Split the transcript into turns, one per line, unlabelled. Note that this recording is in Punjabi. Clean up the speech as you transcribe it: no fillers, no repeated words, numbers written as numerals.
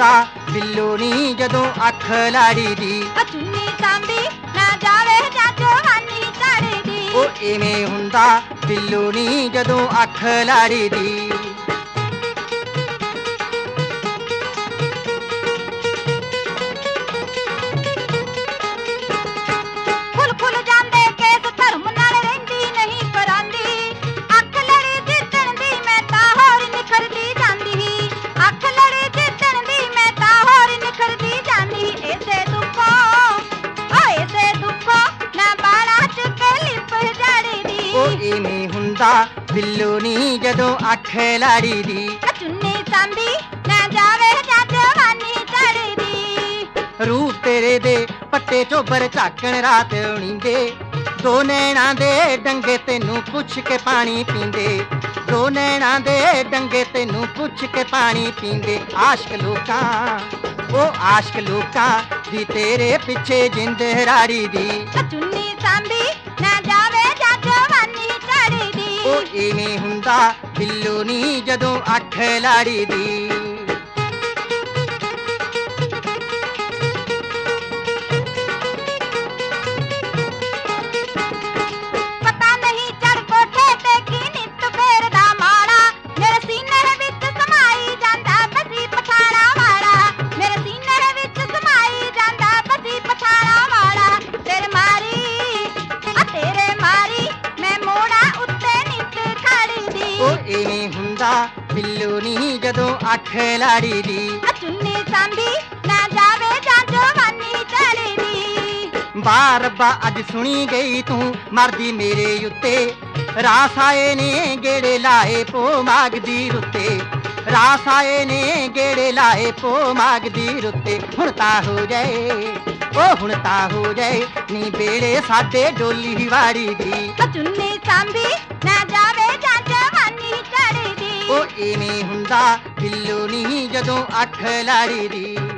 ਹੁੰਦਾ ਬਿੱਲੋ ਨੀ ਜਦੋਂ ਅੱਖ ਲਾੜੀ ਦੀ।
ਚੁੰਨੀ ਸਾਂਭੀ ਨਾ ਜਾਵੇ ਜਾਂ ਜਵਾਨੀ ਝੜਦੀ।
ਉਹ ਇਵੇਂ ਹੁੰਦਾ ਬਿੱਲੋ ਨੀ ਜਦੋਂ ਅੱਖ ਲਾੜੀ ਦੀ।
ਫੁੱਲ ਫੁੱਲ ਜਾਂਦੇ ਕੇਸ ਧਰਮ ਨਾਲ ਰਹਿੰਦੀ ਨਹੀਂ ਪਰਾਂਦੀ। ਅੱਖ ਲੜੀ ਜਿੱਦਣ ਦੀ ਮੈਂ ਤਾਂ ਹੋਰ ਨਿਖਰਦੀ ਜਾਂਦੀ। ਅੱਖ ਲੜੀ ਜਿੱਦਣ ਦੀ ਮੈਂ ਤਾਂ ਹੋਰ ਨਿਖਰਦੀ ਜਾਂਦੀ। ਇਸੇ ਦੁੱਖੋਂ ਨਾ ਬਾਲਾਂ ਚ ਲਿਪ ਜੜਦੀ।
ਉਹ ਇਵੇਂ ਹੁੰਦਾ ਬਿੱਲੋ ਨੀ ਜਦੋਂ ਅੱਖ ਲਾੜੀ ਦੀ।
ਚੁੰਨੀ ਸਾਂਭੀ ਨਾ ਜਾਵੇ ਜਾਂ ਜਵਾਨੀ ਝੜਦੀ।
ਰੂਹ ਤੇਰੇ ਦੇ ਪੱਟੇ ਚੋਬਰ ਝਾਕਣ ਰਾਤ ਉਣੀਂਦੇ। ਦੋ ਨੈਣਾਂ ਦੇ ਡੰਗੇ ਤੈਨੂੰ ਪੁੱਛ ਕੇ ਪਾਣੀ ਪੀਂਦੇ। ਦੋ ਨੈਣਾਂ ਦੇ ਡੰਗੇ ਤੈਨੂੰ ਪੁੱਛ ਕੇ ਪਾਣੀ ਪੀਂਦੇ। ਆਸ਼ਕ ਲੋਕਾਂ ਦੀ ਤੇਰੇ ਪਿੱਛੇ ਜਿੰਦ ਰਾੜੀ ਦੀ।
ਚੁੰਨੀ ਸਾਂਭੀ ਨਾ ਜਾਵੇ ਜਾਂ ਜਵਾਨੀ ਝੜਦੀ।
ਉਹ ਇਵੇਂ ਹੁੰਦਾ ਬਿੱਲੋ ਨੀ ਜਦੋਂ ਅੱਖ ਲਾੜੀ ਦੀ।
ਪਤਾ ਨਹੀਂ ਚੜ ਕੋਠੇ ਤੇ ਕੀ ਨਿੱਤ ਫੇਰਦਾ ਮਾੜਾ। ਮੇਰੇ ਸੀਨੇ ਵਿੱਚ ਸਮਾਈ ਜਾਂਦਾ ਬਸੀ ਪਠਾਣਾ ਵਾਲਾ। ਮੇਰੇ ਸੀਨੇ ਵਿੱਚ ਸਮਾਈ ਜਾਂਦਾ ਬਸੀ ਪਠਾਣਾ ਵਾਲਾ। ਤੇਰੇ ਮਾਰੀ ਮੈਂ ਮੋੜਾ ਉੱਤੇ ਨਿੱਤ ਖੜਦੀ।
ਉਹ ਇਵੇਂ ਹੁੰਦਾ ਬਿੱਲੋ ਨੀ ਜਦੋਂ ਅੱਖ ਲਾੜੀ ਦੀ।
ਚੁੰਨੀ ਸਾਂਭੀ ਨਾ ਜਾਵੇ ਜਾਂ ਜਵਾਨੀ ਝੜਦੀ।
ਵਾਹ ਰੱਬਾ ਅੱਜ ਸੁਣੀ ਗਈ ਤੂੰ ਮਰਦੀ ਮੇਰੇ ਉੱਤੇ। ਰਾਸ ਆਏ ਨੇ ਗੇੜੇ ਲਾਏ ਪੋ ਮਾਗਦੀ ਰੁੱਤੇ। ਰਾਸ ਆਏ ਨੇ ਗੇੜੇ ਲਾਏ ਪੋ ਮਾਗਦੀ ਰੁੱਤੇ। ਹੁਣ ਤਾਂ ਹੋ ਜਾਏ ਨੀ ਬੇੜੇ ਸਾਡੇ ਡੋਲੀ ਵਾੜੀ ਦੀ।
ਚੁੰਨੀ ਸਾਂਭੀ ਨਾ ਜਾਵੇ ਜਾਂ ਜਵਾਨੀ ਝੜਦੀ।
ਉਹ ਇਵੇਂ ਹੁੰਦਾ ਬਿੱਲੋ ਨੀ ਜਦੋਂ ਅੱਖ ਲਾੜੀ ਦੀ।